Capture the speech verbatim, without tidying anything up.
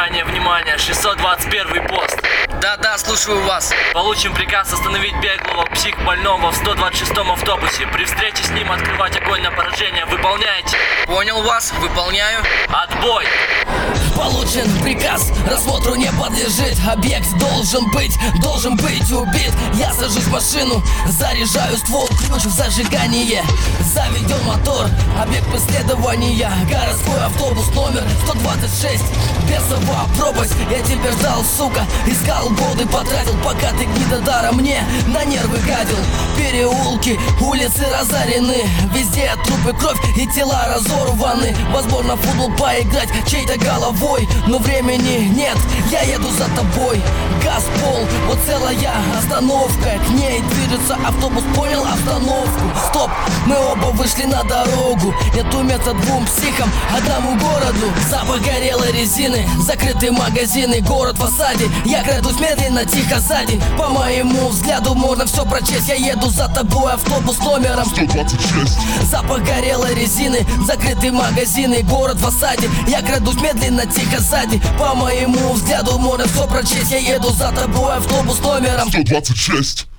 Внимание, внимание, шестьсот двадцать первый пост. Да-да, слушаю вас. Получим приказ остановить беглого психбольного в сто двадцать шестом автобусе. При встрече с ним открывать огонь на поражение. Выполняйте. Понял вас, выполняю. Отбой. Получен приказ, рассмотру не подлежит. Объект должен быть, должен быть убит. Я сажусь в машину, заряжаю ствол, ключ в зажигание. Заведен мотор, объект преследования. Городской автобус номер сто двадцать шесть. Бесова пропасть, я тебя ждал, сука. Искал годы, потратил, пока ты гнидодара мне на нервы гадил. Переулки, улицы разорены, везде трупы, кровь и тела разорваны. Возможно, в футбол поиграть чей-то головой, но времени нет, я еду за тобой. Газ, пол, вот целая остановка. К ней движется автобус, понял обстановку. Стоп, мы оба вышли на дорогу. Нету места двум психам, одному городу. Запах горелой резины, закрытые магазины. Город в осаде, я крадусь медленно, тихо сзади. По моему взгляду можно все прочесть. Я еду за тобой, автобус номером сто двадцать шесть. Запах горелой резины, закрытые магазины. Город в осаде, я крадусь медленно, тихо сзади. По моему взгляду можно все прочесть. Я еду за тобой, автобус номером сто двадцать шесть.